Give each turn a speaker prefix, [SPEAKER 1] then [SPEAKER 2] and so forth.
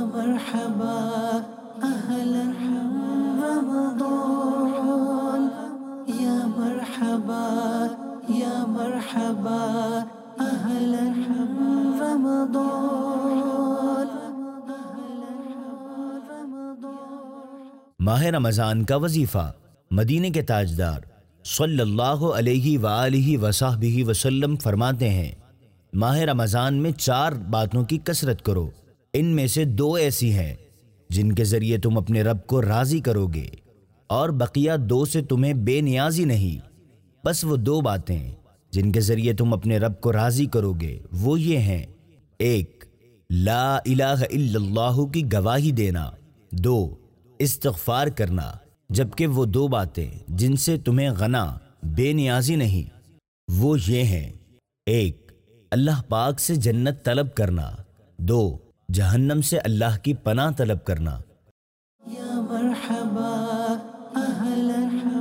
[SPEAKER 1] مرحبا اہلا رمضان یا مرحبا یا مرحبا اہلا رمضان.
[SPEAKER 2] ماہ رمضان کا وظیفہ. مدینے کے تاجدار صلی اللہ علیہ وآلہ وصحبہ وسلم فرماتے ہیں ماہ رمضان میں 4 باتوں کی کثرت کرو. ان میں سے 2 ایسی ہیں جن کے ذریعے تم اپنے رب کو راضی کرو گے اور بقیہ 2 سے تمہیں بے نیازی نہیں. بس وہ 2 باتیں جن کے ذریعے تم اپنے رب کو راضی کرو گے وہ یہ ہیں: 1 لا الہ الا اللہ کی گواہی دینا، 2 استغفار کرنا. جبکہ وہ 2 باتیں جن سے تمہیں غنا بے نیازی نہیں وہ یہ ہیں: 1 اللہ پاک سے جنت طلب کرنا، 2 جہنم سے اللہ کی پناہ طلب کرنا.
[SPEAKER 1] یا مرحبا اہلا